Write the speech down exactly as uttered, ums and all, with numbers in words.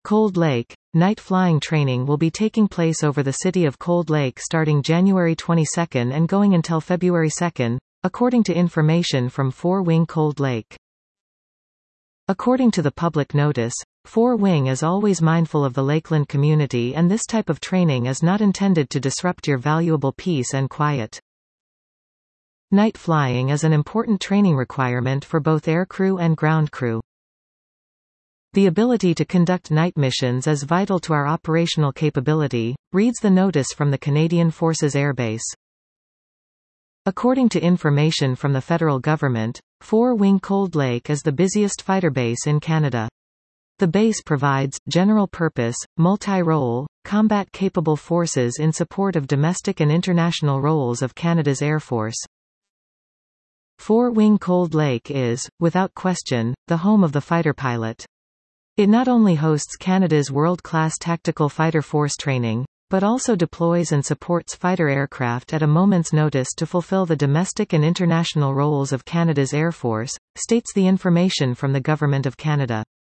Cold Lake. Night flying training will be taking place over the city of Cold Lake starting January twenty-second and going until February second, according to information from Four Wing Cold Lake. According to the public notice, Four Wing is always mindful of the Lakeland community, and this type of training is not intended to disrupt your valuable peace and quiet. Night flying is an important training requirement for both aircrew and ground crew. The ability to conduct night missions is vital to our operational capability, reads the notice from the Canadian Forces Air Base. According to information from the federal government, Four Wing Cold Lake is the busiest fighter base in Canada. The base provides general-purpose, multi-role, combat-capable forces in support of domestic and international roles of Canada's Air Force. Four Wing Cold Lake is, without question, the home of the fighter pilot. It not only hosts Canada's world-class tactical fighter force training, but also deploys and supports fighter aircraft at a moment's notice to fulfill the domestic and international roles of Canada's Air Force, states the information from the Government of Canada.